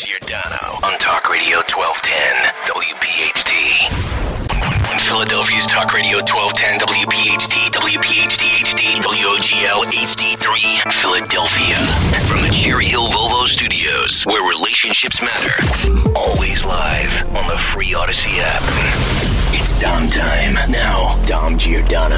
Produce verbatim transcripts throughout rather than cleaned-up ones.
Giordano on Talk Radio twelve ten W P H T. Philadelphia's Talk Radio twelve ten W P H T, W P H T H D, W O G L H D three, Philadelphia. From the Cherry Hill Volvo Studios, where relationships matter. Always live on the free Odyssey app. It's Dom time. Now, Dom Giordano.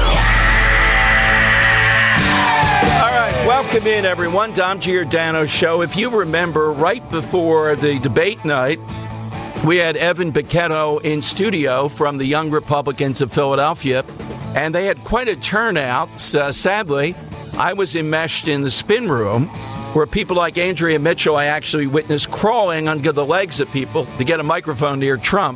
All right, welcome in, everyone. Dom Giordano Show. If you remember, right before the debate night, we had Evan Baquetto in studio from the Young Republicans of Philadelphia, and they had quite a turnout. Uh, sadly, I was enmeshed in the spin room where people like Andrea Mitchell, I actually witnessed crawling under the legs of people to get a microphone near Trump.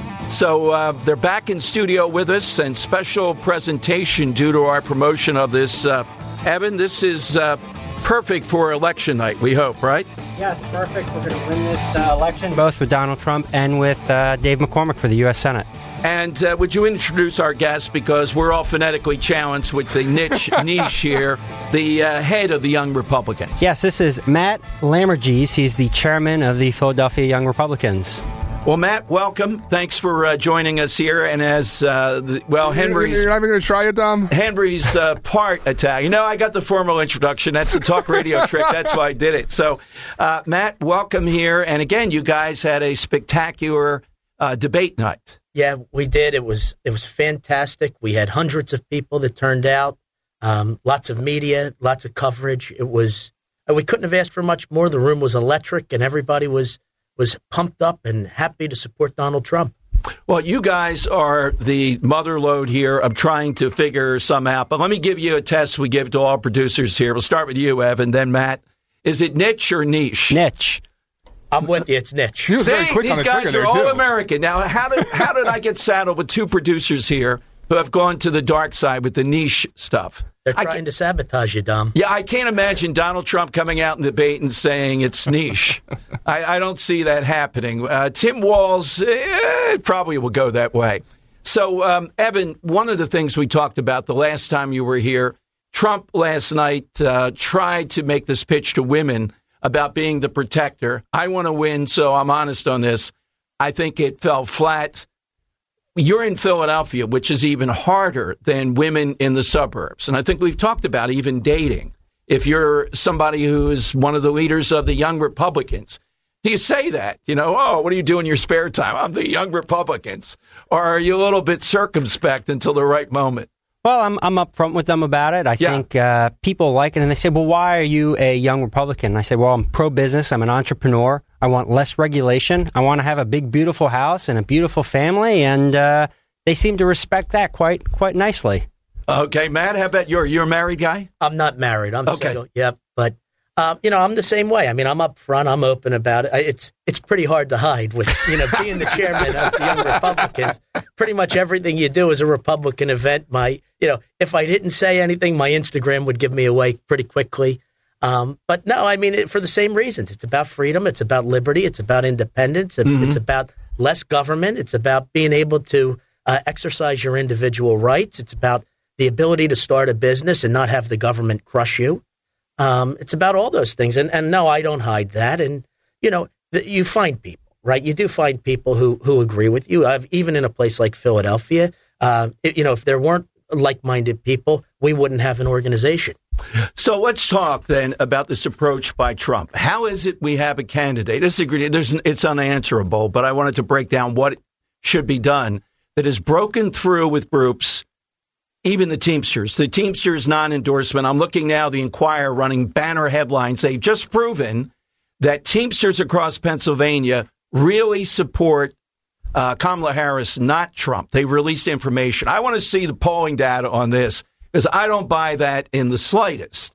So uh, they're back in studio with us, and special presentation due to our promotion of this. Uh, Evan, this is uh, perfect for election night, we hope, right? Yes, perfect. We're going to win this uh, election, both with Donald Trump and with uh, Dave McCormick for the U S Senate. And uh, would you introduce our guest, because we're all phonetically challenged with the niche niche here, the uh, head of the Young Republicans. Yes, this is Matt Lamorgese. He's the chairman of the Philadelphia Young Republicans. Well, Matt, welcome. Thanks for uh, joining us here. And as, uh, the, well, Henry's... You're not even going to try it, Dom? Henry's uh, part Italian. No, I got the formal introduction. That's the talk radio trick. That's why I did it. So, uh, Matt, welcome here. And again, you guys had a spectacular uh, debate night. Yeah, we did. It was it was fantastic. We had hundreds of people that turned out, um, lots of media, lots of coverage. It was, we couldn't have asked for much more. The room was electric, and everybody was was pumped up and happy to support Donald Trump. Well, you guys are the mother lode here of trying to figure some out. But let me give you a test we give to all producers here. We'll start with you, Evan, then Matt. Is it niche or niche? Niche. I'm with you. It's niche. He was very See, quick these on the guys trigger are there, all too. American. Now, how did how did I get saddled with two producers here who have gone to the dark side with the niche stuff? They're I trying can- to sabotage you, Dom. Yeah, I can't imagine Donald Trump coming out in the debate and saying it's niche. I, I don't see that happening. Uh, Tim Walz eh, probably will go that way. So, um, Evan, one of the things we talked about the last time you were here, Trump last night uh, tried to make this pitch to women about being the protector. I want to win, so I'm honest on this. I think it fell flat. You're in Philadelphia, which is even harder than women in the suburbs. And I think we've talked about even dating. If you're somebody who is one of the leaders of the Young Republicans, do you say that? You know, oh, what do you do in your spare time? I'm the Young Republicans. Or are you a little bit circumspect until the right moment? Well, I'm I'm upfront with them about it. I Yeah. think uh, people like it, and they say, well, why are you a Young Republican? And I say, well, I'm pro-business. I'm an entrepreneur. I want less regulation. I want to have a big, beautiful house and a beautiful family, and uh, they seem to respect that quite quite nicely. Okay, Matt, how about you? You're a married guy? I'm not married. I'm Okay. single. Yep. But, um, you know, I'm the same way. I mean, I'm upfront. I'm open about it. I- It's it's pretty hard to hide with, you know, being the chairman of the Young Republicans. Pretty much everything you do is a Republican event. My, you know, if I didn't say anything, my Instagram would give me away pretty quickly. Um, but no, I mean, it, for the same reasons. It's about freedom. It's about liberty. It's about independence. It, Mm-hmm. It's about less government. It's about being able to uh, exercise your individual rights. It's about the ability to start a business and not have the government crush you. Um, it's about all those things. And, and no, I don't hide that. And, you know, the, you find people, right? You do find people who, who agree with you. I've, even in a place like Philadelphia, uh, it, you know, if there weren't like-minded people, we wouldn't have an organization. So let's talk then about this approach by Trump. How is it we have a candidate? This is, there's, it's unanswerable, but I wanted to break down what should be done that has broken through with groups, even the Teamsters. The Teamsters non-endorsement. I'm looking now, the Inquirer running banner headlines. They've just proven that Teamsters across Pennsylvania really support uh, Kamala Harris, not Trump. They released information. I want to see the polling data on this, because I don't buy that in the slightest.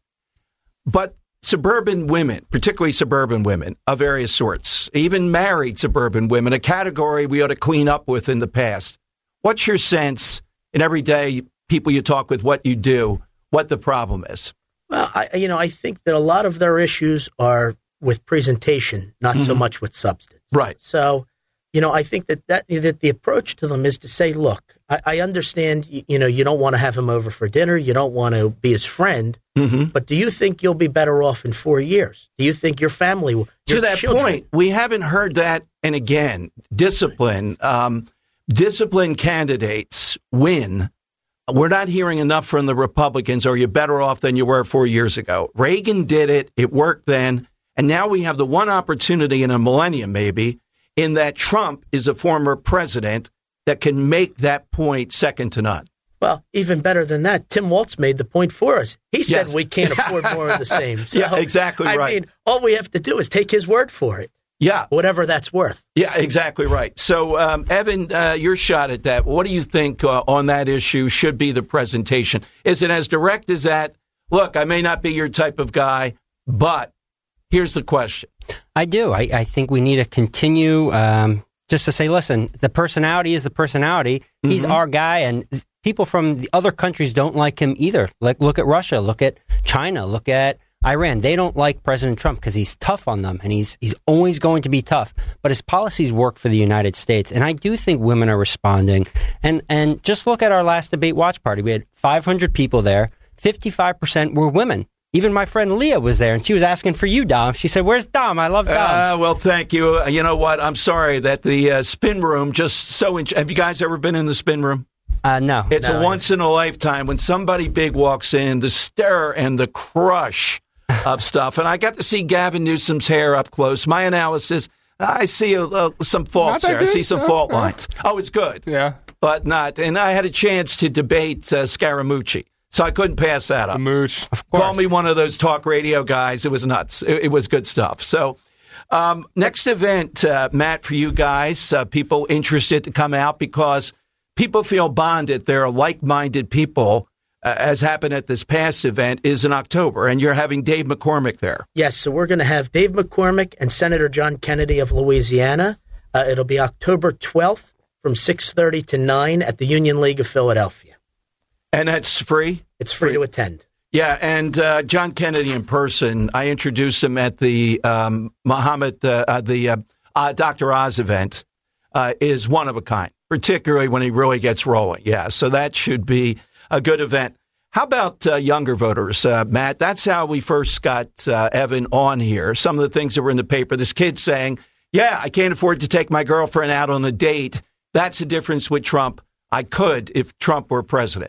But suburban women, particularly suburban women of various sorts, even married suburban women, a category we ought to clean up with in the past. What's your sense in everyday people you talk with, what you do, what the problem is? Well, I, you know, I think that a lot of their issues are with presentation, not Mm-hmm. so much with substance. Right. So, you know, I think that, that that the approach to them is to say, look, I, I understand, you, you know, you don't want to have him over for dinner. You don't want to be his friend. Mm-hmm. But do you think you'll be better off in four years? Do you think your family will? To that children, point, we haven't heard that. And again, discipline, um, disciplined candidates win. We're not hearing enough from the Republicans, or you're better off than you were four years ago. Reagan did it. It worked then. And now we have the one opportunity in a millennium, maybe, in that Trump is a former president that can make that point second to none. Well, even better than that, Tim Walz made the point for us. He said yes. we can't afford more of the same. So, yeah, exactly I right. I mean, all we have to do is take his word for it. Yeah. Whatever that's worth. Yeah, exactly right. So, um, Evan, uh, your shot at that. What do you think uh, on that issue should be the presentation? Is it as direct as that? Look, I may not be your type of guy, but here's the question. I do. I, I think we need to continue um, just to say, listen, the personality is the personality. Mm-hmm. He's our guy, and people from the other countries don't like him either. Like, look at Russia, look at China, look at Iran. They don't like President Trump because he's tough on them, and he's he's always going to be tough. But his policies work for the United States, and I do think women are responding. And and just look at our last debate watch party. We had five hundred people there. fifty-five percent were women. Even my friend Leah was there, and she was asking for you, Dom. She said, "Where's Dom? I love Dom." Uh, well, thank you. Uh, you know what? I'm sorry that the uh, spin room just so. In- Have you guys ever been in the spin room? Uh, no. It's no, a once in a lifetime when somebody big walks in, the stir and the crush of stuff. And I got to see Gavin Newsom's hair up close. My analysis, I see a, uh, some faults there. good. I see some Oh, fault oh. lines. Oh, it's good. Yeah. But not. And I had a chance to debate uh, Scaramucci, so I couldn't pass that up. The mooch. Of course. Call me one of those talk radio guys. It was nuts. It, it was good stuff. So um, next event, uh, Matt, for you guys, uh, people interested to come out because people feel bonded. They're like-minded people, uh, as happened at this past event, is in October. And you're having Dave McCormick there. Yes, so we're going to have Dave McCormick and Senator John Kennedy of Louisiana. Uh, it'll be October twelfth from six thirty to nine at the Union League of Philadelphia. And that's free? It's free, free. to attend. Yeah, and uh, John Kennedy in person, I introduced him at the um, Muhammad, uh, uh, the uh, uh, Doctor Oz event, uh, is one of a kind, particularly when he really gets rolling. Yeah, so that should be a good event. How about uh, younger voters, uh, Matt? That's how we first got uh, Evan on here. Some of the things that were in the paper, this kid saying, yeah, I can't afford to take my girlfriend out on a date. That's the difference with Trump. I could if Trump were president.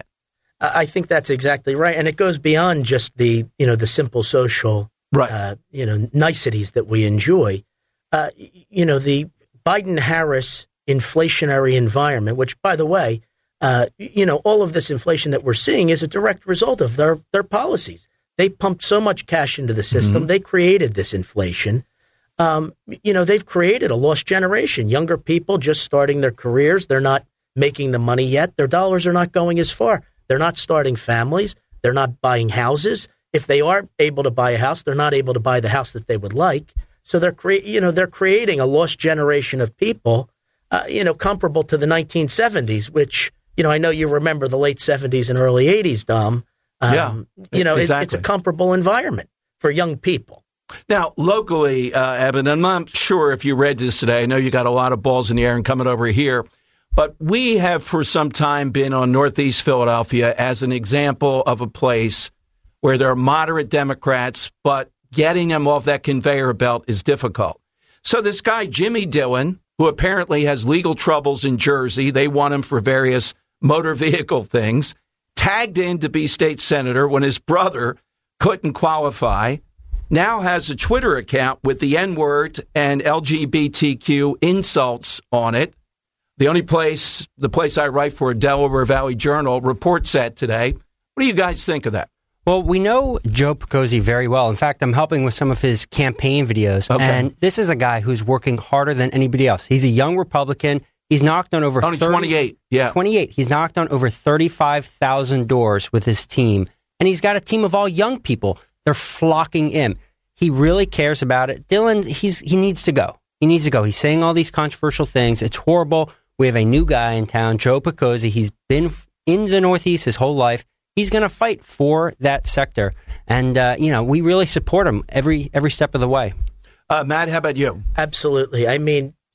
I think that's exactly right, and it goes beyond just the you know the simple social right. uh, you know niceties that we enjoy. Uh, you know the Biden-Harris inflationary environment, which, by the way, uh, you know all of this inflation that we're seeing is a direct result of their their policies. They pumped so much cash into the system. Mm-hmm. They created this inflation. Um, you know they've created a lost generation. Younger people just starting their careers. They're not making the money yet. Their dollars are not going as far. They're not starting families. They're not buying houses. If they are able to buy a house, they're not able to buy the house that they would like. So they're cre- you know, they're creating a lost generation of people, uh, you know, comparable to the nineteen seventies, which, you know, I know you remember the late seventies and early eighties, Dom. Um, yeah, you know, exactly. it, it's a comparable environment for young people. Now, locally, uh, Evan, I'm not sure if you read this today. I know you got a lot of balls in the air and coming over here. But we have for some time been on Northeast Philadelphia as an example of a place where there are moderate Democrats, but getting them off that conveyor belt is difficult. So this guy, Jimmy Dillon, who apparently has legal troubles in Jersey, they want him for various motor vehicle things, tagged in to be state senator when his brother couldn't qualify, now has a Twitter account with the N-word and L G B T Q insults on it. The only place, the place I write for, Delaware Valley Journal, reports that today. What do you guys think of that? Well, we know Joe Picozzi very well. In fact, I'm helping with some of his campaign videos. Okay. And this is a guy who's working harder than anybody else. He's a young Republican. He's knocked on over Only thirty, twenty-eight. Yeah. twenty-eight. He's knocked on over thirty-five thousand doors with his team. And he's got a team of all young people. They're flocking in. He really cares about it. Dillon, he's he needs to go. He needs to go. He's saying all these controversial things. It's horrible. We have a new guy in town, Joe Picozzi. He's been in the Northeast his whole life. He's going to fight for that sector. And, uh, you know, we really support him every every step of the way. Uh, Matt, how about you? Absolutely. I mean,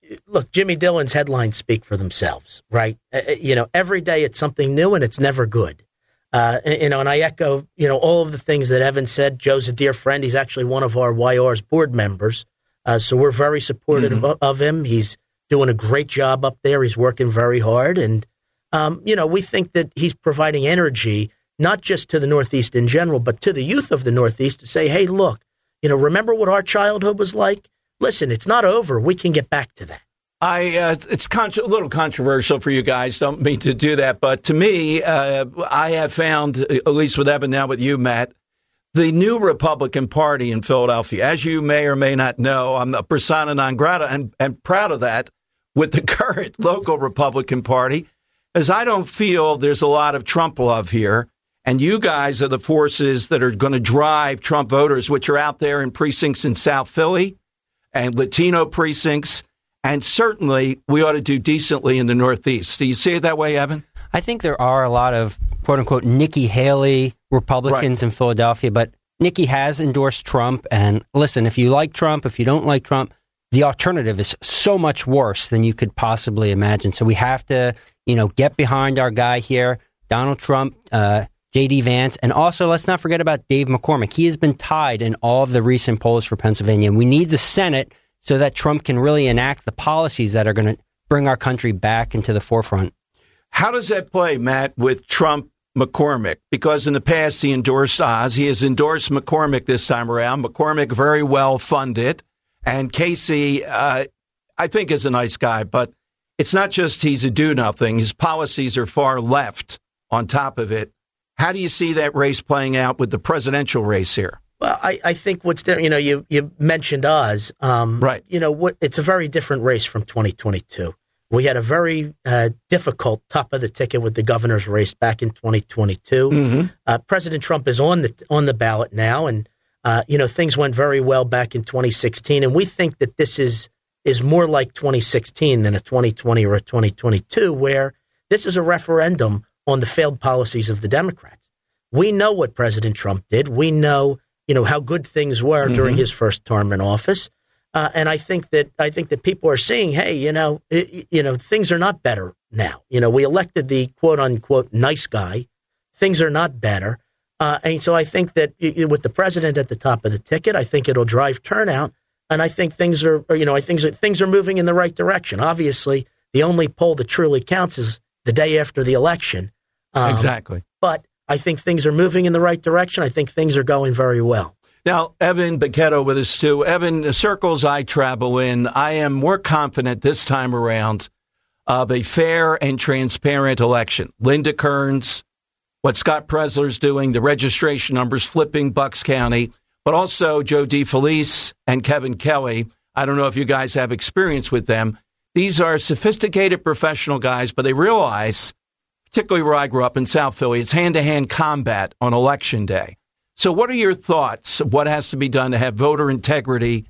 look, Jimmy Dillon's headlines speak for themselves, right? Uh, you know, every day it's something new and it's never good. Uh, you know, and I echo, you know, all of the things that Evan said. Joe's a dear friend. He's actually one of our Y R's board members. Uh, so we're very supportive mm-hmm. of, of him. He's doing a great job up there. He's working very hard. And, um, you know, we think that he's providing energy, not just to the Northeast in general, but to the youth of the Northeast to say, hey, look, you know, remember what our childhood was like? Listen, it's not over. We can get back to that. I uh, it's con- a little controversial for you guys. Don't mean to do that, but to me, uh, I have found, at least with Evan, now with you, Matt, the new Republican Party in Philadelphia. As you may or may not know, I'm a persona non grata, and, and proud of that with the current local Republican Party, as I don't feel there's a lot of Trump love here, and you guys are the forces that are going to drive Trump voters, which are out there in precincts in South Philly and Latino precincts. And certainly, we ought to do decently in the Northeast. Do you see it that way, Evan? I think there are a lot of, quote-unquote, Nikki Haley Republicans right. in Philadelphia, but Nikki has endorsed Trump. And listen, if you like Trump, if you don't like Trump, the alternative is so much worse than you could possibly imagine. So we have to, you know, get behind our guy here, Donald Trump, uh, J D Vance. And also, let's not forget about Dave McCormick. He has been tied in all of the recent polls for Pennsylvania. And we need the Senate so that Trump can really enact the policies that are going to bring our country back into the forefront. How does that play, Matt, with Trump McCormick? Because in the past, he endorsed Oz. He has endorsed McCormick this time around. McCormick very well funded. And Casey, uh, I think, is a nice guy. But it's not just he's a do-nothing. His policies are far left on top of it. How do you see that race playing out with the presidential race here? Well, I, I think what's there, you know, you, you mentioned Oz. Um, right. You know, what, it's a very different race from twenty twenty-two. We had a very uh, difficult top of the ticket with the governor's race back in twenty twenty-two. Mm-hmm. Uh, President Trump is on the on the ballot now, and uh, you know things went very well back in twenty sixteen. And we think that this is is more like twenty sixteen than a twenty twenty or a twenty twenty-two, where this is a referendum on the failed policies of the Democrats. We know what President Trump did. We know. You know, how good things were mm-hmm. during his first term in office. Uh, and I think that I think that people are seeing, hey, you know, it, you know, things are not better now. You know, we elected the quote unquote nice guy. Things are not better. Uh, and so I think that with the president at the top of the ticket, I think it'll drive turnout. And I think things are, you know, I think things are moving in the right direction. Obviously, the only poll that truly counts is the day after the election. Um, exactly. But I think things are moving in the right direction. I think things are going very well. Now, Evan Bacchetto with us, too. Evan, the circles I travel in, I am more confident this time around of a fair and transparent election. Linda Kearns, what Scott Presler's doing, the registration numbers flipping Bucks County, but also Joe DeFelice and Kevin Kelly. I don't know if you guys have experience with them. These are sophisticated professional guys, but they realize, particularly where I grew up in South Philly, it's hand-to-hand combat on Election Day. So what are your thoughts of what has to be done to have voter integrity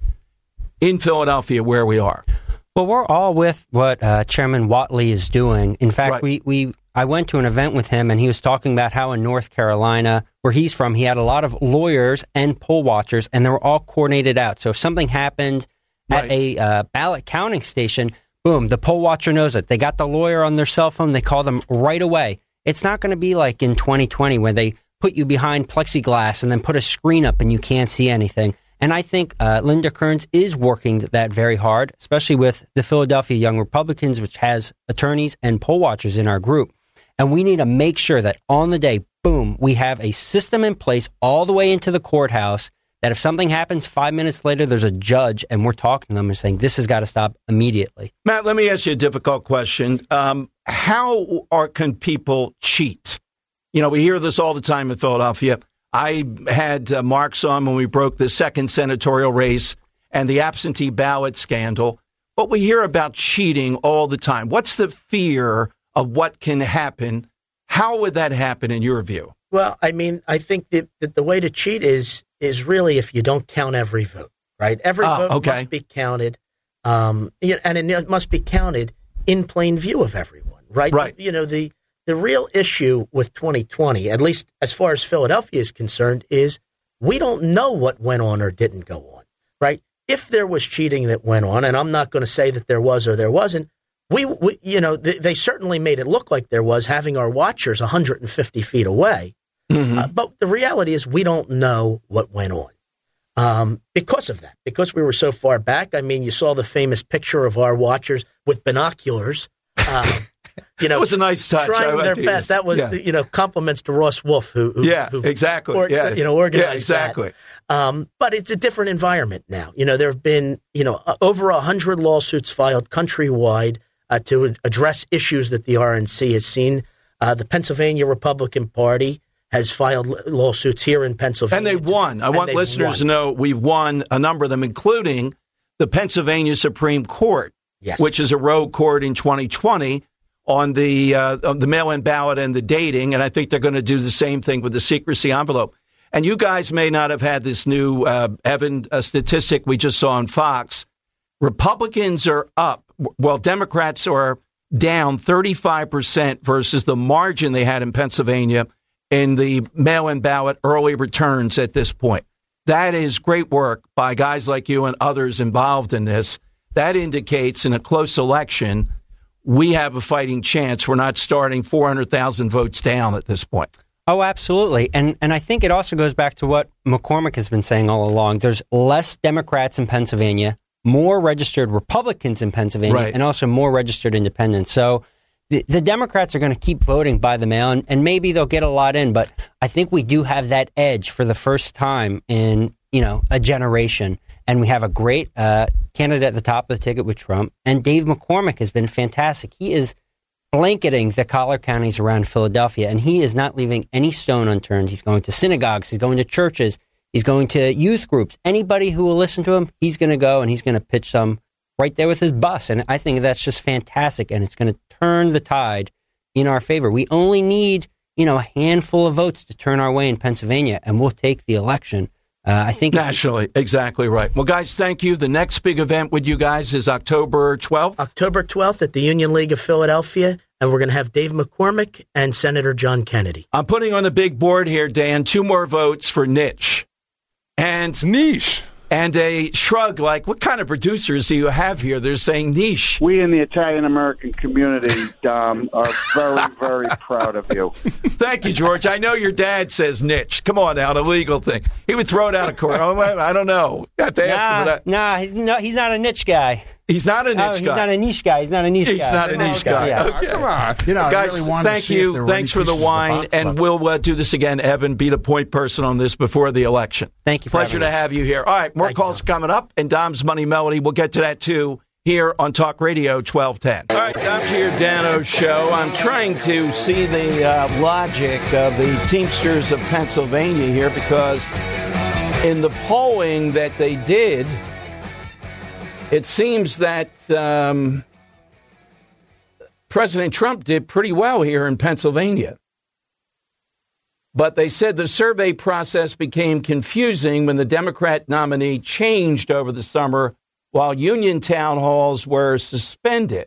in Philadelphia where we are? Well, we're all with what uh, Chairman Whatley is doing. In fact, right. we, we I went to an event with him, and he was talking about how in North Carolina, where he's from, he had a lot of lawyers and poll watchers, and they were all coordinated out. So if something happened at right. a uh, ballot counting station, boom, the poll watcher knows it. They got the lawyer on their cell phone. They call them right away. It's not going to be like in twenty twenty where they put you behind plexiglass and then put a screen up and you can't see anything. And I think uh, Linda Kearns is working that very hard, especially with the Philadelphia Young Republicans, which has attorneys and poll watchers in our group. And we need to make sure that on the day, boom, we have a system in place all the way into the courthouse that if something happens five minutes later, there's a judge and we're talking to them and saying, this has got to stop immediately. Matt, let me ask you a difficult question. Um, how are, can people cheat? You know, we hear this all the time in Philadelphia. I had uh, Marks on when we broke the second senatorial race and the absentee ballot scandal. But we hear about cheating all the time. What's the fear of what can happen? How would that happen in your view? Well, I mean, I think that, that the way to cheat is is really if you don't count every vote, right? Every oh, vote okay. must be counted, um, and it must be counted in plain view of everyone, right? Right. You know, the The real issue with twenty twenty, at least as far as Philadelphia is concerned, is we don't know what went on or didn't go on, right? if there was cheating that went on, and I'm not going to say that there was or there wasn't, we, we you know, th- they certainly made it look like there was, having our watchers one hundred fifty feet away. Mm-hmm. Uh, but the reality is we don't know what went on um, because of that, because we were so far back. I mean, you saw the famous picture of our watchers with binoculars. Uh, you know, it was a nice touch. Trying I their best. That was, yeah. you know, compliments to Ross Wolf, who, who yeah, who, exactly, or, yeah, you know, organized yeah, exactly. that. Um, but it's a different environment now. You know, there have been, you know, over a hundred lawsuits filed countrywide uh, to address issues that the R N C has seen. Uh, the Pennsylvania Republican Party has filed lawsuits here in Pennsylvania. And they've won. I want listeners won. to know we've won a number of them, including the Pennsylvania Supreme Court, yes. which is a rogue court in twenty twenty on the uh, on the mail-in ballot and the dating. And I think they're going to do the same thing with the secrecy envelope. And you guys may not have had this new, uh, Evan, uh, statistic we just saw on Fox. Republicans are up, while Democrats are down thirty-five percent versus the margin they had in Pennsylvania in the mail-in ballot early returns at this point. That is great work by guys like you and others involved in this. That indicates in a close election, we have a fighting chance. We're not starting four hundred thousand votes down at this point. Oh, absolutely. And and I think it also goes back to what McCormick has been saying all along. There's less Democrats in Pennsylvania, more registered Republicans in Pennsylvania, right. and also more registered independents. So the, the Democrats are going to keep voting by the mail, and, and maybe they'll get a lot in. But I think we do have that edge for the first time in, you know, a generation. And we have a great uh, candidate at the top of the ticket with Trump. And Dave McCormick has been fantastic. He is blanketing the collar counties around Philadelphia, and he is not leaving any stone unturned. He's going to synagogues. He's going to churches. He's going to youth groups. Anybody who will listen to him, he's going to go and he's going to pitch some right there with his bus. And I think that's just fantastic, and it's going to turn the tide in our favor. We only need, you know, a handful of votes to turn our way in Pennsylvania, and we'll take the election. Uh, I think nationally, exactly right. Well, guys, thank you. The next big event with you guys is October twelfth. October twelfth at the Union League of Philadelphia, and we're going to have Dave McCormick and Senator John Kennedy. I'm putting on the big board here, Dan, two more votes for niche. And niche. And a shrug like, what kind of producers do you have here? They're saying niche. We in the Italian-American community, Dom, are very, very proud of you. Thank you, George. I know your dad says niche. Come on now, a legal thing. He would throw it out of court. Oh, I don't know. You have to ask nah, him for that. Nah, he's, no, he's not a niche guy. He's not a niche oh, guy. He's not a niche guy. He's not a niche he's guy. He's not a niche guy. Yeah. Okay. Come on. You know, guys, I really wanted thank to see you. if there were Thanks any for the pieces of wine, box and left. we'll uh, do this again. Evan, be the point person on this before the election. Thank you for Pleasure to us. have you here. All right, more thank calls you. coming up, and Dom's Money Melody. We'll get to that, too, here on Talk Radio twelve ten. All right, Dom Giordano Show. I'm trying to see the uh, logic of the Teamsters of Pennsylvania here, because in the polling that they did, it seems that um, President Trump did pretty well here in Pennsylvania. But they said the survey process became confusing when the Democrat nominee changed over the summer while union town halls were suspended.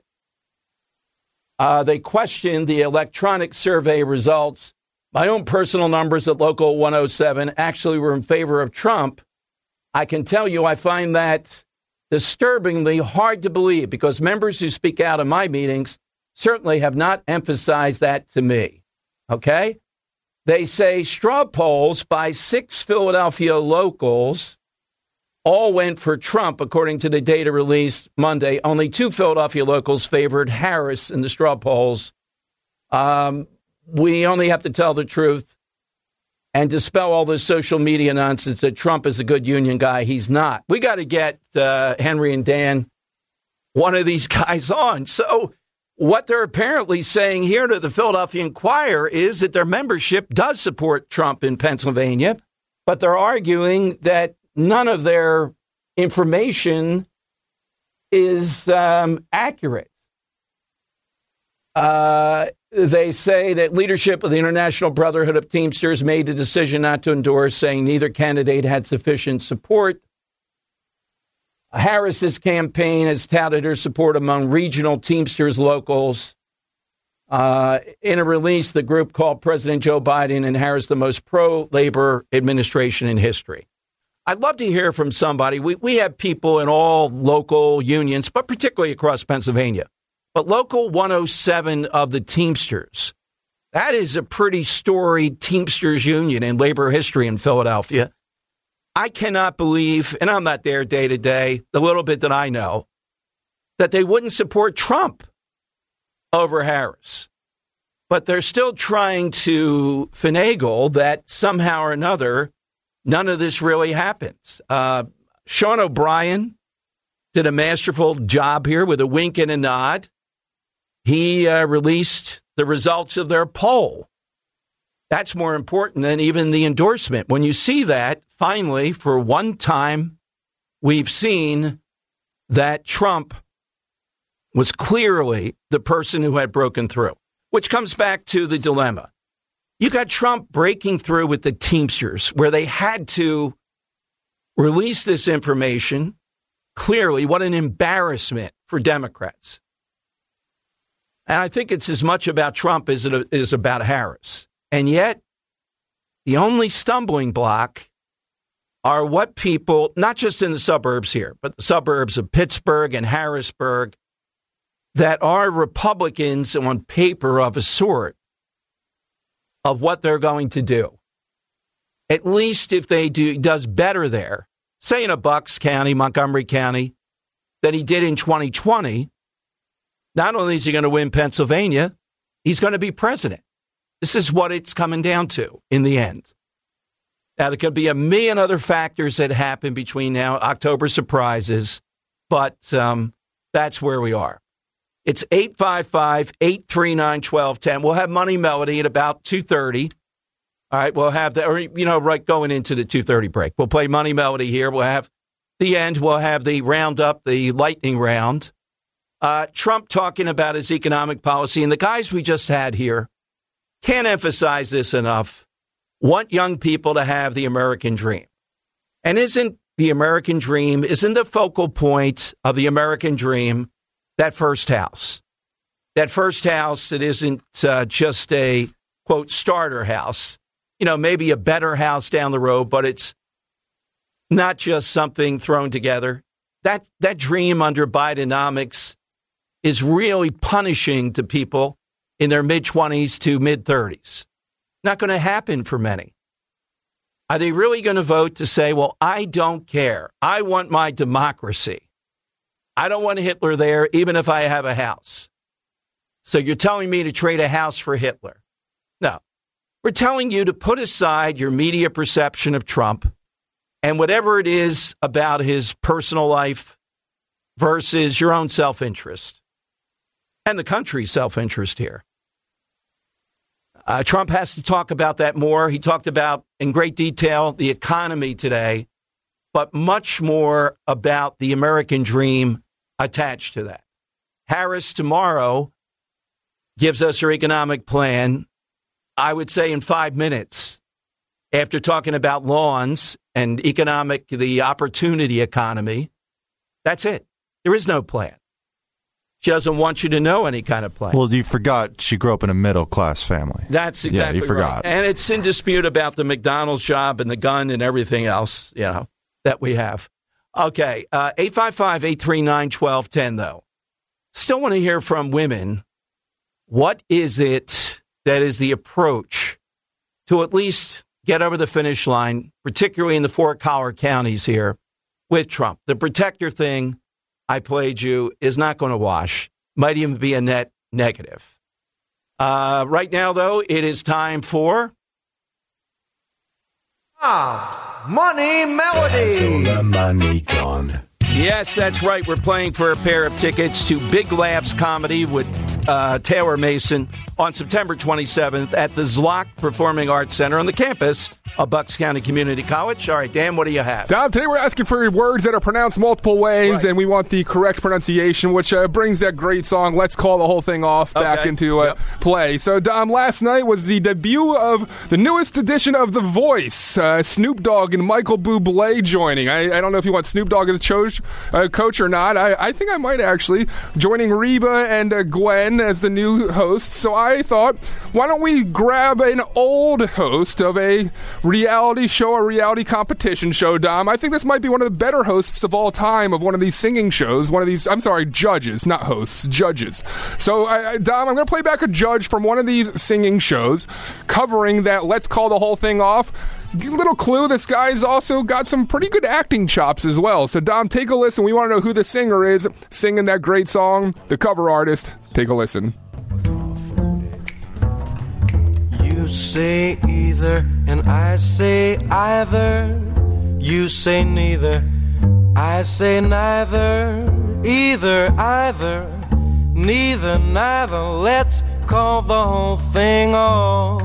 Uh, they questioned the electronic survey results. My own personal numbers at Local one oh seven actually were in favor of Trump. I can tell you I find that disturbingly hard to believe, because members who speak out in my meetings certainly have not emphasized that to me. Okay? They say straw polls by six Philadelphia locals all went for Trump, according to the data released Monday. Only two Philadelphia locals favored Harris in the straw polls. Um, we only have to tell the truth and dispel all this social media nonsense that Trump is a good union guy. He's not. We got to get uh, Henry and Dan, one of these guys, on. So what they're apparently saying here to the Philadelphia Inquirer is that their membership does support Trump in Pennsylvania, but they're arguing that none of their information is um, accurate. Uh, they say that leadership of the International Brotherhood of Teamsters made the decision not to endorse, saying neither candidate had sufficient support. Harris's campaign has touted her support among regional Teamsters locals. Uh, in a release, the group called President Joe Biden and Harris the most pro-labor administration in history. I'd love to hear from somebody. We we have people in all local unions, but particularly across Pennsylvania. But Local one oh seven of the Teamsters, that is a pretty storied Teamsters union in labor history in Philadelphia. I cannot believe, and I'm not there day to day, the little bit that I know, that they wouldn't support Trump over Harris. But they're still trying to finagle that somehow or another, none of this really happens. Uh, Sean O'Brien did a masterful job here with a wink and a nod. He uh, released the results of their poll. That's more important than even the endorsement. When you see that, finally, for one time, we've seen that Trump was clearly the person who had broken through, which comes back to the dilemma. You got Trump breaking through with the Teamsters, where they had to release this information. Clearly, what an embarrassment for Democrats. And I think it's as much about Trump as it is about Harris. And yet, the only stumbling block are what people, not just in the suburbs here, but the suburbs of Pittsburgh and Harrisburg, that are Republicans on paper of a sort of what they're going to do. At least if they do does better there, say in a Bucks County, Montgomery County, than he did in twenty twenty, not only is he going to win Pennsylvania, he's going to be president. This is what it's coming down to in the end. Now, there could be a million other factors that happen between now, October surprises, but um, that's where we are. It's eight five five, eight three nine, one two one zero. We'll have Money Melody at about two thirty. All right, we'll have the, or, you know, right going into the two thirty break. We'll play Money Melody here. We'll have the end. We'll have the roundup, the lightning round. Uh, Trump talking about his economic policy. And the guys we just had here can't emphasize this enough. Want young people to have the American dream. And isn't the American dream, isn't the focal point of the American dream that first house? That first house that isn't uh, just a, quote, starter house. You know, maybe a better house down the road, but it's not just something thrown together. That that dream under Bidenomics is really punishing to people in their mid-twenties to mid-thirties. Not going to happen for many. Are they really going to vote to say, well, I don't care. I want my democracy. I don't want Hitler there, even if I have a house. So you're telling me to trade a house for Hitler? No. We're telling you to put aside your media perception of Trump and whatever it is about his personal life versus your own self-interest and the country's self-interest here. Uh, Trump has to talk about that more. He talked about, in great detail, the economy today, but much more about the American dream attached to that. Harris tomorrow gives us her economic plan, I would say in five minutes, after talking about lawns and economic, the opportunity economy. That's it. There is no plan. She doesn't want you to know any kind of plan. Well, you forgot she grew up in a middle-class family. That's exactly yeah, you forgot. Right. And it's in dispute about the McDonald's job and the gun and everything else, you know, that we have. Okay, uh, eight five five, eight three nine, one two one zero, though. Still want to hear from women. What is it that is the approach to at least get over the finish line, particularly in the four collar counties here with Trump? The protector thing I played you is not going to wash. Might even be a net negative. Uh, right now, though, it is time for Bob's Money Melody. All the money gone. Yes, that's right. We're playing for a pair of tickets to Big Laughs Comedy with uh, Taylor Mason on September twenty-seventh at the Zlock Performing Arts Center on the campus of Bucks County Community College. All right, Dan, what do you have? Dom, today we're asking for words that are pronounced multiple ways, right. and we want the correct pronunciation, which uh, brings that great song, Let's Call the Whole Thing Off, back okay. into uh, yep. play. So, Dom, last night was the debut of the newest edition of The Voice, uh, Snoop Dogg and Michael Bublé joining. I, I don't know if you want Snoop Dogg as a coach, uh, coach or not. I, I think I might actually. Joining Reba and uh, Gwen in as the new host, so I thought, why don't we grab an old host of a reality show, a reality competition show, Dom? I think this might be one of the better hosts of all time of one of these singing shows, one of these, I'm sorry, judges, not hosts, judges. So, I, I, Dom, I'm going to play back a judge from one of these singing shows covering that Let's Call the Whole Thing Off. Little clue, this guy's also got some pretty good acting chops as well. So, Dom, take a listen. We want to know who the singer is singing that great song, the cover artist. Take a listen. You say either, and I say either. You say neither, I say neither. Either, either, neither, neither. Let's call the whole thing off.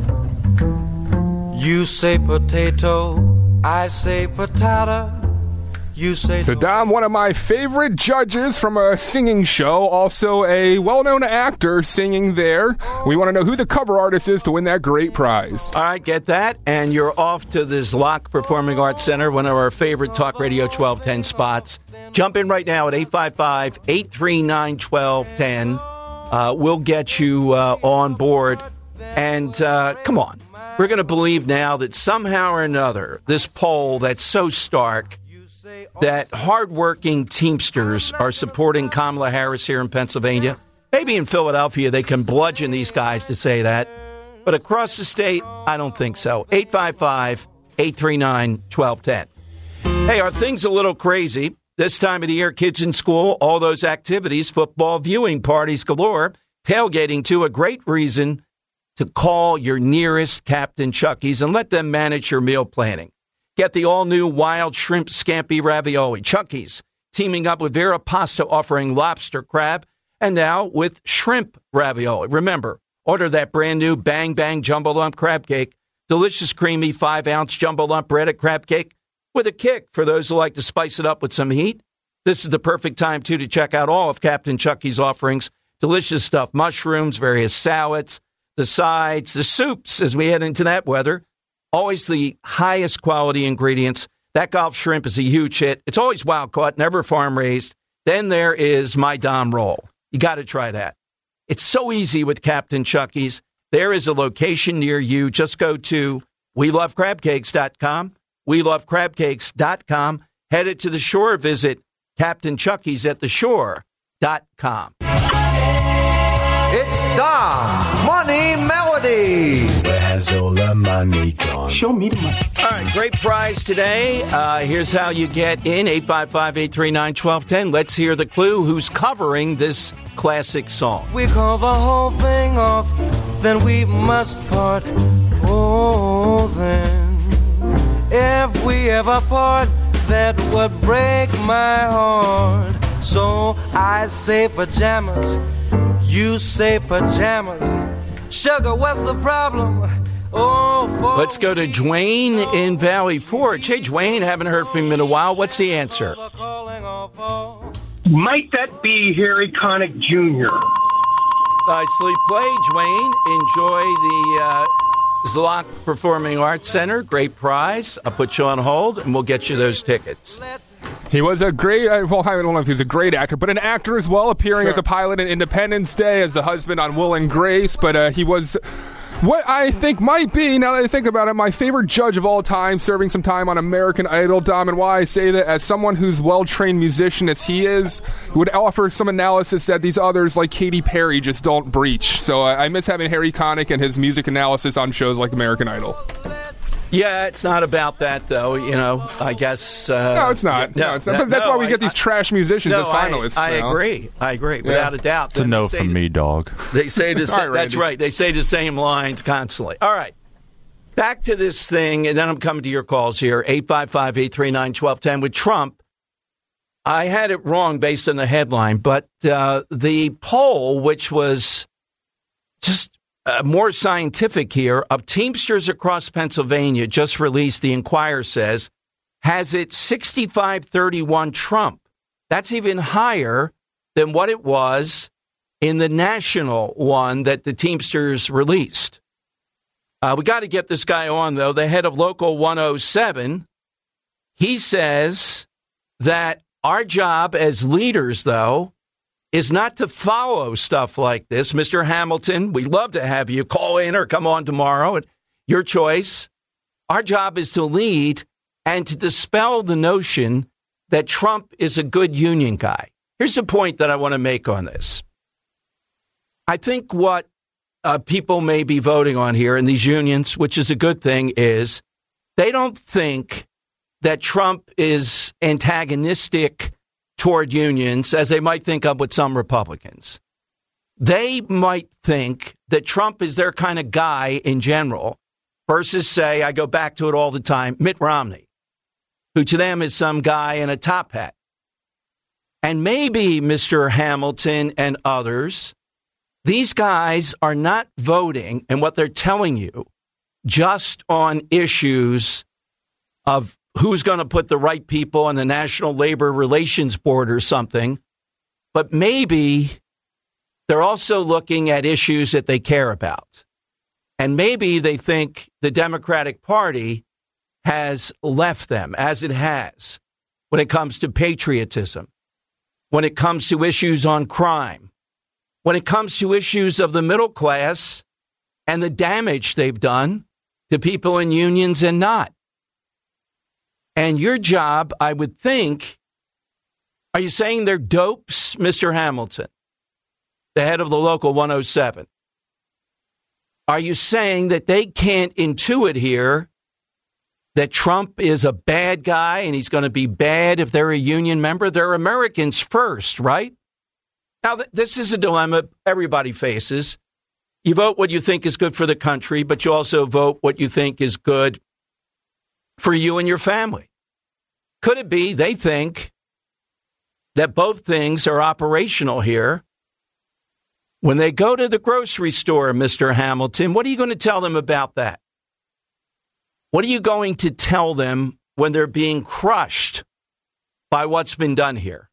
You say potato, I say patata. You say so. Dom, one of my favorite judges from a singing show, also a well-known actor singing there. We want to know who the cover artist is to win that great prize. All right, get that, and you're off to the Zlock Performing Arts Center, one of our favorite Talk Radio twelve ten spots. Jump in right now at eight five five, eight three nine, one two one zero. Uh, we'll get you uh, on board, and uh, come on. We're going to believe now that somehow or another, this poll that's so stark, that hardworking Teamsters are supporting Kamala Harris here in Pennsylvania. Maybe in Philadelphia they can bludgeon these guys to say that. But across the state, I don't think so. eight five five, eight three nine, one two one zero. Hey, are things a little crazy? This time of the year, kids in school, all those activities, football, viewing parties galore, tailgating too, a great reason to call your nearest Captain Chucky's and let them manage your meal planning. Get the all-new wild shrimp scampi ravioli. Chucky's, teaming up with Vera Pasta, offering lobster, crab, and now with shrimp ravioli. Remember, order that brand-new Bang Bang Jumbo Lump crab cake. Delicious, creamy, five-ounce jumbo lump breaded crab cake with a kick for those who like to spice it up with some heat. This is the perfect time, too, to check out all of Captain Chucky's offerings. Delicious stuff, mushrooms, various salads, the sides, the soups as we head into that weather. Always the highest quality ingredients. That Gulf shrimp is a huge hit. It's always wild caught, never farm raised. Then there is my Dom roll. You got to try that. It's so easy with Captain Chucky's. There is a location near you. Just go to we love crab cakes dot com. we love crab cakes dot com. Headed to the shore, visit Captain Chucky's at the shore dot com. It's Dom Money Melody. Where has all the money gone? Show me the money. All right, great prize today. Uh, here's how you get in, eight five five, eight three nine, one two one zero. Let's hear the clue. Who's covering this classic song? We call the whole thing off, then we must part. Oh, then if we ever part, that would break my heart. So I say pajamas, you say pajamas. Sugar, what's the problem? Oh, let's go to Dwayne in Valley Forge. Hey, Dwayne, haven't heard from you in a while. What's the answer? Might that be Harry Connick Junior? Nicely played, Dwayne. Enjoy the uh, Zlock Performing Arts Center. Great prize. I'll put you on hold, and we'll get you those tickets. He was a great, well, I don't know if he's a great actor, but an actor as well, appearing sure. as a pilot in Independence Day, as the husband on Will and Grace, but uh, he was what I think might be, now that I think about it, my favorite judge of all time, serving some time on American Idol. Dom, and why I say that, as someone who's well-trained musician as he is, would offer some analysis that these others, like Katy Perry, just don't breach. So uh, I miss having Harry Connick and his music analysis on shows like American Idol. Yeah, it's not about that, though. You know, I guess. Uh, no, it's not. No, no it's not. But that's no, why we I, get these trash musicians no, as finalists. I, I you know? agree. I agree, without yeah. a doubt. It's a no from the, me, dog. They say the same. right, That's right. They say the same lines constantly. All right, back to this thing, and then I'm coming to your calls here. eight five five, eight three nine, one two one zero. With Trump, I had it wrong based on the headline, but uh, the poll, which was just Uh, more scientific here, of Teamsters across Pennsylvania, just released, the Enquirer says, has it sixty-five thirty-one Trump. That's even higher than what it was in the national one that the Teamsters released. Uh, we got to get this guy on, though, the head of Local one oh seven. He says that our job as leaders, though, is not to follow stuff like this. Mister Hamilton, we'd love to have you call in or come on tomorrow. Your choice. Our job is to lead and to dispel the notion that Trump is a good union guy. Here's the point that I want to make on this. I think what uh, people may be voting on here in these unions, which is a good thing, is they don't think that Trump is antagonistic toward unions as they might think of with some Republicans. They might think that Trump is their kind of guy in general versus, say, I go back to it all the time, Mitt Romney, who to them is some guy in a top hat. And maybe Mister Hamilton and others, these guys are not voting, and what they're telling you, just on issues of who's going to put the right people on the National Labor Relations Board or something, but maybe they're also looking at issues that they care about. And maybe they think the Democratic Party has left them, as it has, when it comes to patriotism, when it comes to issues on crime, when it comes to issues of the middle class and the damage they've done to people in unions and not. And your job, I would think, are you saying they're dopes, Mister Hamilton, the head of the local one oh seven? Are you saying that they can't intuit here that Trump is a bad guy and he's going to be bad if they're a union member? They're Americans first, right? Now, th- this is a dilemma everybody faces. You vote what you think is good for the country, but you also vote what you think is good for you and your family. Could it be they think that both things are operational here? When they go to the grocery store, Mister Hamilton, what are you going to tell them about that? What are you going to tell them when they're being crushed by what's been done here?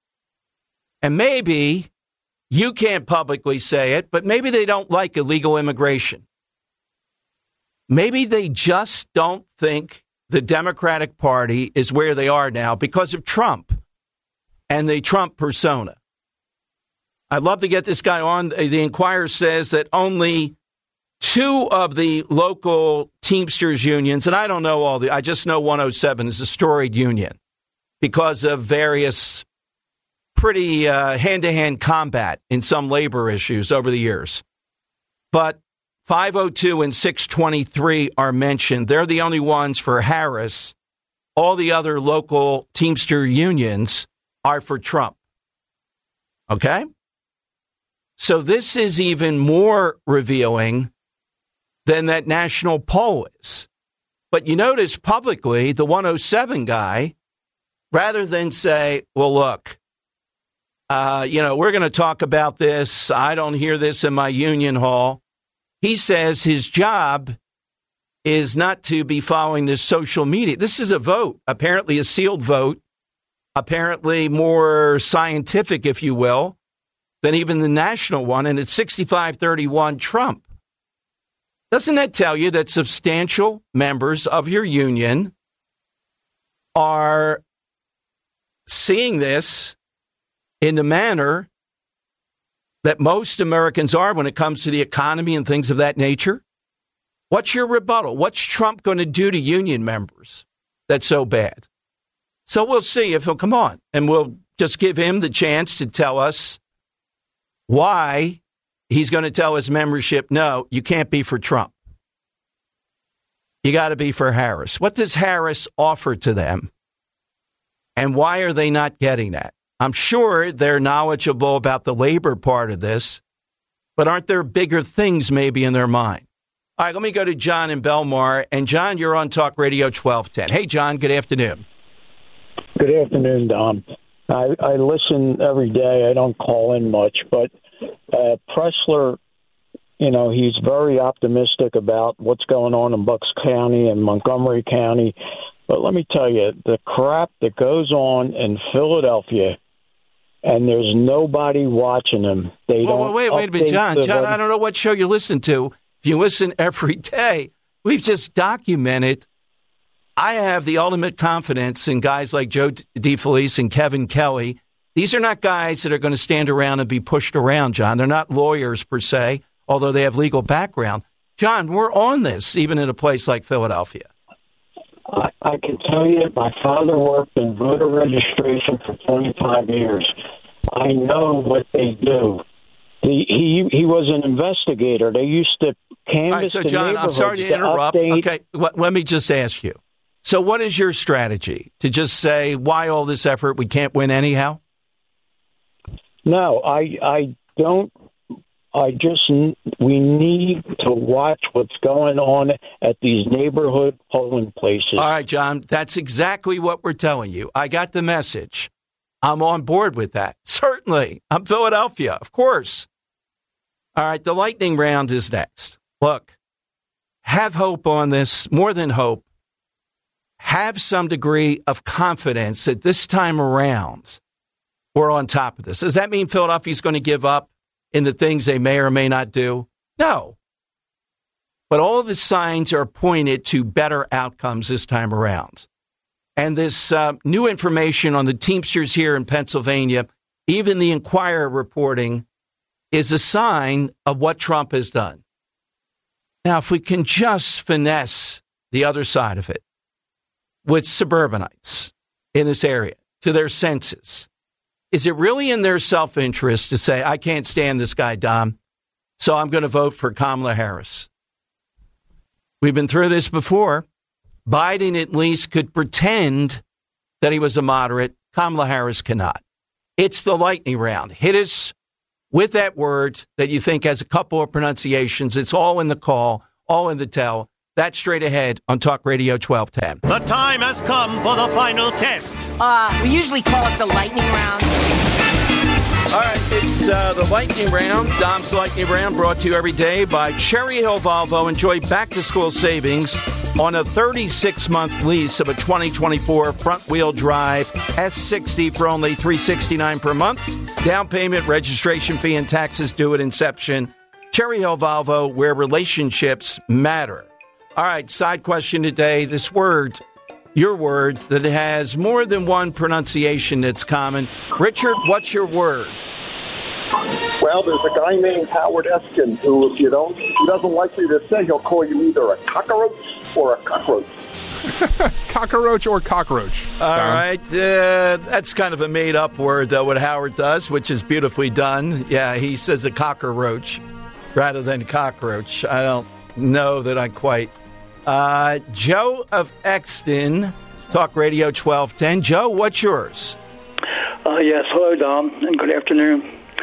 And maybe you can't publicly say it, but maybe they don't like illegal immigration. Maybe they just don't think the Democratic Party is where they are now because of Trump and the Trump persona. I'd love to get this guy on. The Inquirer says that only two of the local Teamsters unions, and I don't know all the, I just know one oh seven is a storied union because of various pretty uh, hand-to-hand combat in some labor issues over the years. But five oh two and six twenty-three are mentioned. They're the only ones for Harris. All the other local Teamster unions are for Trump. Okay? So this is even more revealing than that national poll is. But you notice publicly, the one oh seven guy, rather than say, well, look, uh, you know, we're going to talk about this. I don't hear this in my union hall. He says his job is not to be following this social media. This is a vote, apparently a sealed vote, apparently more scientific, if you will, than even the national one. And it's sixty-five thirty-one Trump. Doesn't that tell you that substantial members of your union are seeing this in the manner that most Americans are when it comes to the economy and things of that nature? What's your rebuttal? What's Trump going to do to union members that's so bad? So we'll see if he'll come on, and we'll just give him the chance to tell us why he's going to tell his membership, no, you can't be for Trump. You got to be for Harris. What does Harris offer to them? And why are they not getting that? I'm sure they're knowledgeable about the labor part of this, but aren't there bigger things maybe in their mind? All right, let me go to John in Belmar. And John, you're on Talk Radio twelve ten. Hey, John, good afternoon. Good afternoon, Don. I, I listen every day. I don't call in much, but uh, Pressler, you know, he's very optimistic about what's going on in Bucks County and Montgomery County. But let me tell you, the crap that goes on in Philadelphia, and there's nobody watching them. They well, don't. Wait, wait a minute, John. John, them. I don't know what show you listen to. If you listen every day, we've just documented. I have the ultimate confidence in guys like Joe DeFelice and Kevin Kelly These are not guys that are going to stand around and be pushed around, John. They're not lawyers per se, although they have legal background. John, we're on this, even in a place like Philadelphia. I, I can tell you, my father worked in voter registration for twenty-five years. I know what they do. He he, he was an investigator. They used to canvass All right, so the John, I'm sorry to interrupt. To okay, let, let me just ask you. So what is your strategy? To just say, why all this effort? We can't win anyhow? No, I I don't. I just we need to watch what's going on at these neighborhood polling places. All right, John, that's exactly what we're telling you. I got the message. I'm on board with that. Certainly. I'm Philadelphia, of course. All right, the lightning round is next. Look, have hope on this, more than hope. Have some degree of confidence that this time around we're on top of this. Does that mean Philadelphia's going to give up in the things they may or may not do? No. But all of the signs are pointed to better outcomes this time around. And this uh, new information on the Teamsters here in Pennsylvania, even the Inquirer reporting, is a sign of what Trump has done. Now, if we can just finesse the other side of it with suburbanites in this area to their senses, is it really in their self-interest to say, I can't stand this guy, Dom, so I'm going to vote for Kamala Harris? We've been through this before. Biden at least could pretend that he was a moderate. Kamala Harris cannot. It's the lightning round. Hit us with that word that you think has a couple of pronunciations. It's all in the call, all in the tell. That's straight ahead on Talk Radio twelve ten. The time has come for the final test. Uh, we usually call it the lightning round. All right, it's uh, the lightning round. Dom's lightning round brought to you every day by Cherry Hill Volvo. Enjoy back-to-school savings on a thirty-six month lease of a twenty twenty-four front-wheel drive S sixty for only three hundred sixty-nine dollars per month. Down payment, registration fee, and taxes due at inception. Cherry Hill Volvo, where relationships matter. All right, side question today. This word, your word, that has more than one pronunciation that's common. Richard, what's your word? Well, there's a guy named Howard Eskin who, if you don't, he doesn't like you to say, he'll call you either a cockroach or a cockroach. Cockroach or cockroach. All Dom. right. Uh, that's kind of a made-up word, though, what Howard does, which is beautifully done. Yeah, he says a cockroach rather than cockroach. I don't know that I quite... Uh, Joe of Exton, Talk Radio twelve ten. Joe, what's yours? Uh, yes, hello, Dom, and good afternoon.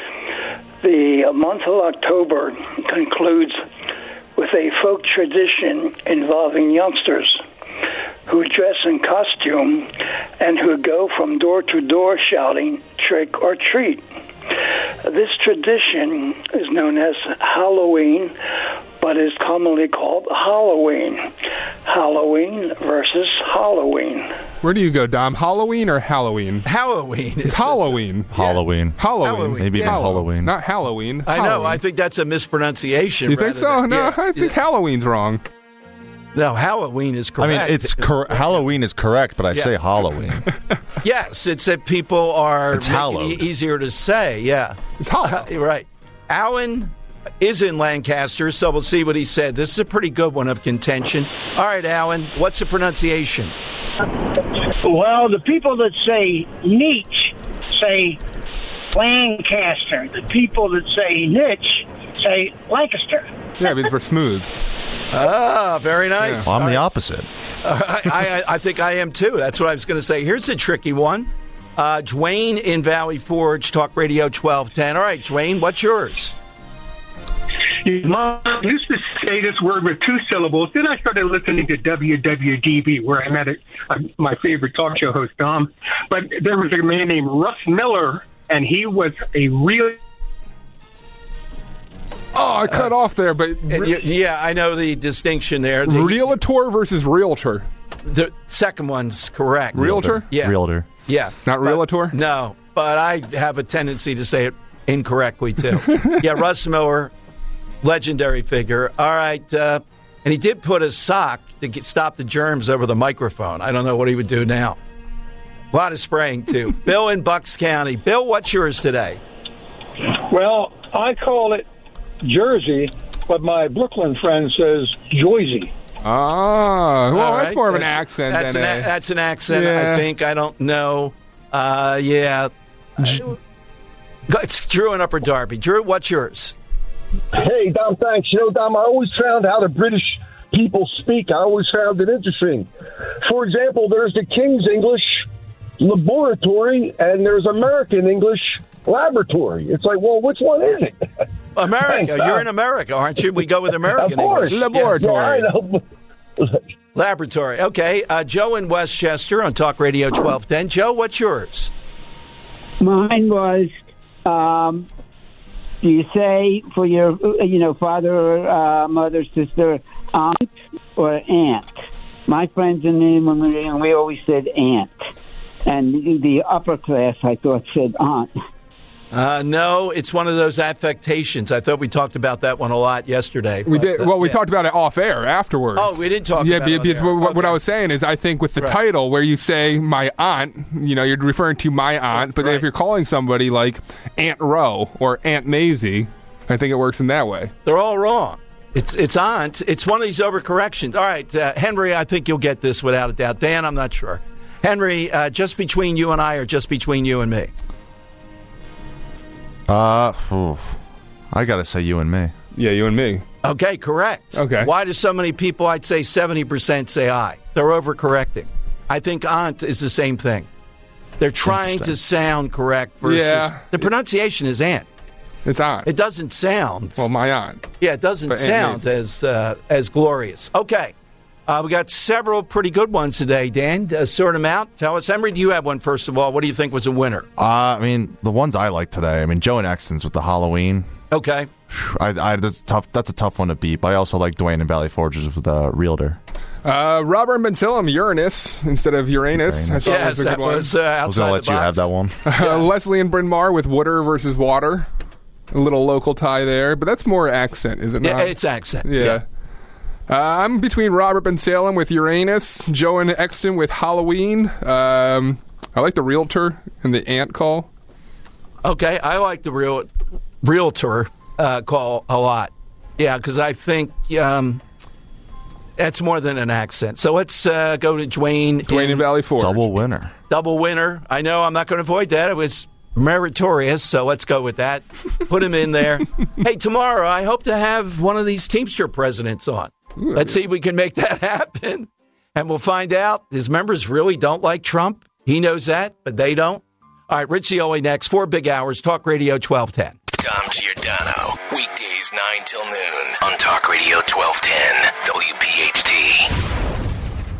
The month of October concludes with a folk tradition involving youngsters who dress in costume and who go from door to door shouting, trick or treat. This tradition is known as Halloween, but is commonly called Halloween. Halloween versus Halloween. Where do you go, Dom? Halloween or Halloween? Halloween. It's Halloween. Halloween. Halloween. Halloween. Maybe Yeah. even Halloween. Not Halloween. I know. Halloween. I think that's a mispronunciation. You think rather so? than- No, yeah. I think Halloween's wrong. No, Halloween is I correct. mean, it's cor- Halloween is correct, but I Yeah. say Halloween. Yes, it's that people are It's making hallowed. it easier to say. Yeah. It's hallowed. You're right. Alan is in Lancaster, so we'll see what he said. This is a pretty good one of contention. All right, Alan, what's the pronunciation? Well, the people that say niche say Lancaster. The people that say niche say Lancaster. Yeah, because we're smooth. Ah, very nice. Well, I'm All the right. opposite. Uh, I, I, I think I am too. That's what I was going to say. Here's a tricky one. Uh, Dwayne in Valley Forge, Talk Radio twelve ten. All right, Dwayne, what's yours? Mom used to say this word with two syllables. Then I started listening to W W D B, where I met a, a, my favorite talk show host, Dom. But there was a man named Russ Miller, and he was a real... Oh, I cut off there, but Uh, y- yeah, I know the distinction there. The, realtor versus realtor. the second one's correct. Realtor? Yeah. Realtor. Yeah. Not But- realtor? No, but I have a tendency to say it incorrectly, too. Yeah, Russ Miller, legendary figure. All right. Uh, and he did put a sock to get, stop the germs over the microphone. I don't know what he would do now. A lot of spraying, too. Bill in Bucks County. Bill, what's yours today? Well, I call it Jersey, but my Brooklyn friend says Joyzy. Ah, well, All that's right. more of an That's- accent That's, than an, a... a- that's an accent, Yeah. I think. I don't know. Uh, yeah. Go- It's Drew in Upper Darby. Drew, what's yours? Hey, Dom, thanks. You know, Dom, I always found how the British people speak. I always found it interesting. For example, there's the King's English laboratory, and there's American English laboratory. It's like, well, which one is it? America. Thanks, You're Dom. in America, aren't you? We go with American Of course. English. Laboratory. Yes. Yeah, I know. Laboratory. Okay. Uh, Joe in Westchester on Talk Radio twelve ten. Joe, what's yours? Mine was, um, do you say for your, you know, father, uh, mother, sister, aunt, or aunt? My friends and me, when we were young, we always said aunt. And the, the upper class, I thought, said aunt. Uh, no, it's one of those affectations. I thought we talked about that one a lot yesterday. We but, did. uh, Well, we yeah. talked about it off air afterwards. Oh, we didn't talk yeah, about be- it on because air. what, what I Okay. was saying is, I think with the Right. title where you say my aunt, you know, you're referring to my aunt, but then if you're calling somebody like Aunt Roe or Aunt Maisie, I think it works in that way. They're all wrong. It's it's aunt. It's one of these overcorrections. All right, uh, Henry, I think you'll get this without a doubt. Dan, I'm not sure. Henry, uh, just between you and I, or just between you and me? Uh, phew. I gotta say you and me. Yeah, you and me. Okay, correct. Okay. Why do so many people, I'd say seventy percent, say I? They're overcorrecting. I think aunt is the same thing. They're trying to sound correct versus Yeah. the pronunciation is aunt. It's aunt. It doesn't sound. Well, my aunt. Yeah, it doesn't But Aunt sound Maisie. as uh, as glorious. Okay. Uh, we got several pretty good ones today, Dan. Uh, sort them out. Tell us, Henry, do you have one, first of all? What do you think was a winner? Uh, I mean, the ones I like today. I mean, Joe and Exton's with the Halloween. Okay. I, I that's tough. That's a tough one to beat. But I also like Dwayne and Valley Forges with the Realtor. Uh, Robert and Bensilem, Uranus instead of Uranus. I thought Yes, was a that good one. was, uh, I was gonna outside let the you box. have that one. Uh, Leslie and Bryn Mawr with Water versus Water. A little local tie there, but that's more accent, is it Yeah, not? it's accent. Yeah. Yeah. Uh, I'm between Robert Bensalem with Uranus, Joe and Exton with Halloween. Um, I like the Realtor and the Ant call. Okay, I like the real realtor uh, call a lot. Yeah, because I think um, that's more than an accent. So let's uh, go to Dwayne. Dwayne in and Valley Forge. Double winner. Double winner. I know I'm not going to avoid that. It was meritorious, so let's go with that. Put him in there. Hey, tomorrow I hope to have one of these Teamster presidents on. Ooh, Let's see if we can make that happen. And we'll find out his members really don't like Trump. He knows that, but they don't. All right, Rich Cioli next. Four big hours. Talk Radio twelve ten. Dom Giordano. Weekdays nine till noon on Talk Radio twelve ten W P H T.